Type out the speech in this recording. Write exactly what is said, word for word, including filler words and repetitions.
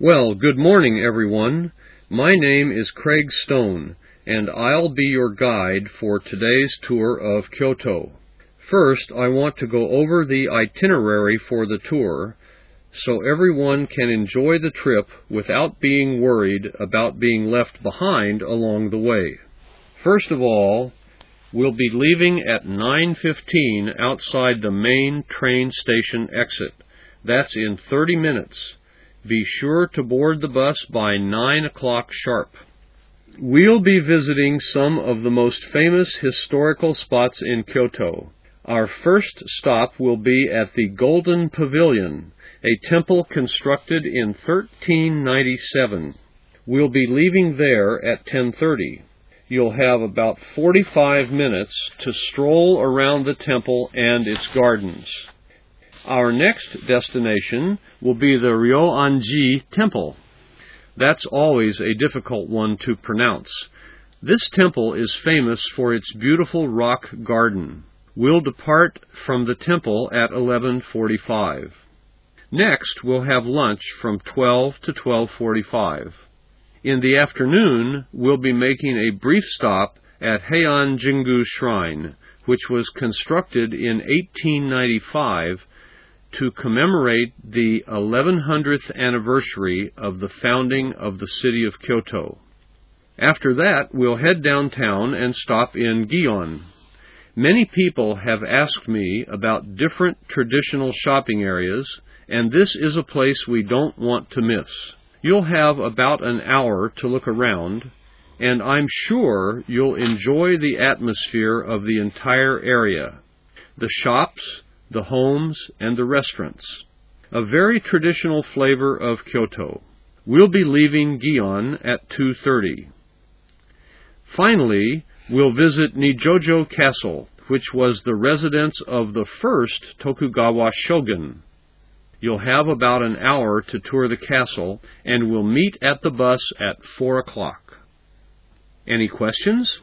Well, good morning, everyone. My name is Craig Stone, and I'll be your guide for today's tour of Kyoto. First, I want to go over the itinerary for the tour so everyone can enjoy the trip without being worried about being left behind along the way. First of all, we'll be leaving at nine fifteen outside the main train station exit. That's in thirty minutes. Be sure to board the bus by nine o'clock sharp. We'll be visiting some of the most famous historical spots in Kyoto. Our first stop will be at the Golden Pavilion, a temple constructed in thirteen ninety-seven. We'll be leaving there at ten thirty. You'll have about forty-five minutes to stroll around the temple and its gardens. Our next destination will be the Ryoanji Temple. That's always a difficult one to pronounce. This temple is famous for its beautiful rock garden. We'll depart from the temple at eleven forty-five. Next, we'll have lunch from twelve to twelve forty-five. In the afternoon, we'll be making a brief stop at Heian Jingu Shrine, which was constructed in eighteen ninety-five to commemorate the eleven hundredth anniversary of the founding of the city of Kyoto. After that, we'll head downtown and stop in Gion. Many people have asked me about different traditional shopping areas, and this is a place we don't want to miss. You'll have about an hour to look around, and I'm sure you'll enjoy the atmosphere of the entire area. The shops, the homes, and the restaurants. A very traditional flavor of Kyoto. We'll be leaving Gion at two thirty. Finally, we'll visit Nijojo Castle, which was the residence of the first Tokugawa shogun. You'll have about an hour to tour the castle, and we'll meet at the bus at four o'clock. Any questions?